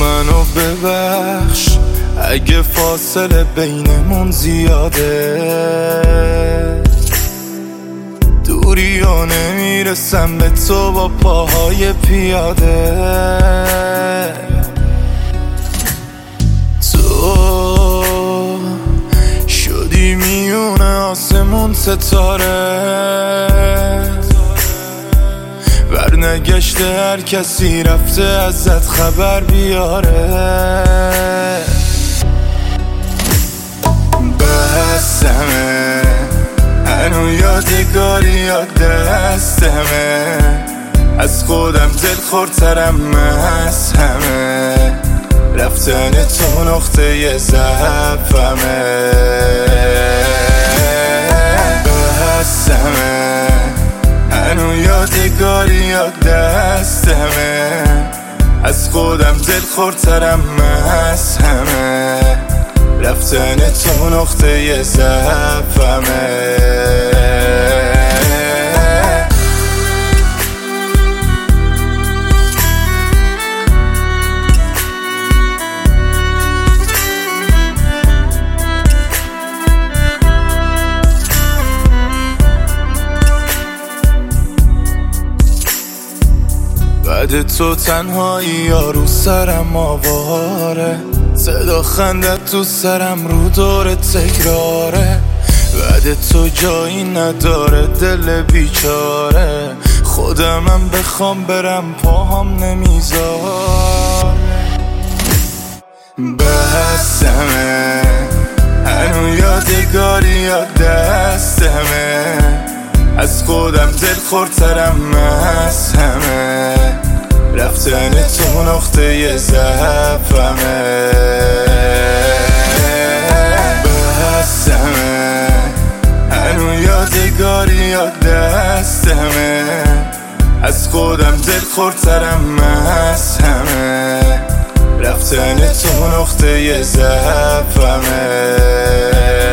منو ببخش اگه فاصله بینمون زیاده، دوری ها نمیرسم به تو با پاهای پیاده. تو شدی میونه آسمون ستاره، برنگشته هر کسی رفته ازت خبر بیاره. بسمه هنو یادگاری یاد دستمه، از خودم دلخورترم از همه، رفتن تو نقطه ضعفمه. بسمه هنو یادگاری یاد دستمه، از خودم دلخورترم از همه، رفتن تو نقطه ضعفمه. بعد تو تنهایی یارو سرم آواره، صدا خندت تو سرم رو دور تکراره. بعد تو جایی نداره دل بیچاره، خودمم بخوام برم پاهم نمیذاره. بسمه هنو یادگاری یاد دستمه، از خودم دلخورترم از همه، رفتن تو نقطه ضعفمه. بسمه هنو یادگاری یاد دستمه، از خودم دلخورترم از همه، رفتن تو نقطه ضعفمه.